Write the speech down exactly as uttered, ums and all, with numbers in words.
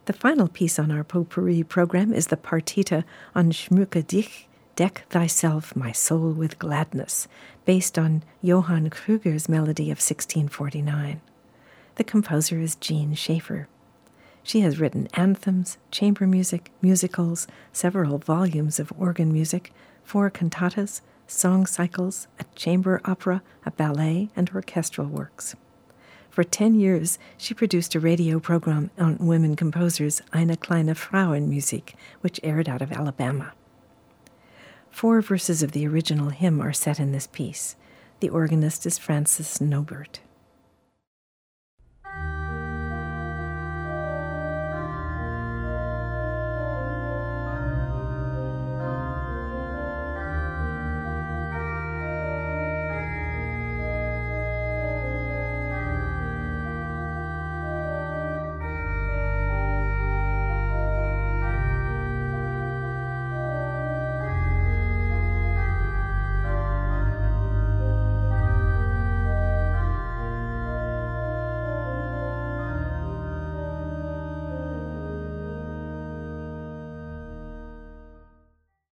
The final piece on our potpourri program is the partita on Schmücke dich, Deck Thyself, My Soul with Gladness, based on Johann Krüger's melody of sixteen forty-nine. The composer is Jean Schaefer. She has written anthems, chamber music, musicals, several volumes of organ music, four cantatas, song cycles, a chamber opera, a ballet, and orchestral works. For ten years, she produced a radio program on women composers, Eine kleine Frauenmusik, which aired out of Alabama. Four verses of the original hymn are set in this piece. The organist is Francis Nobert.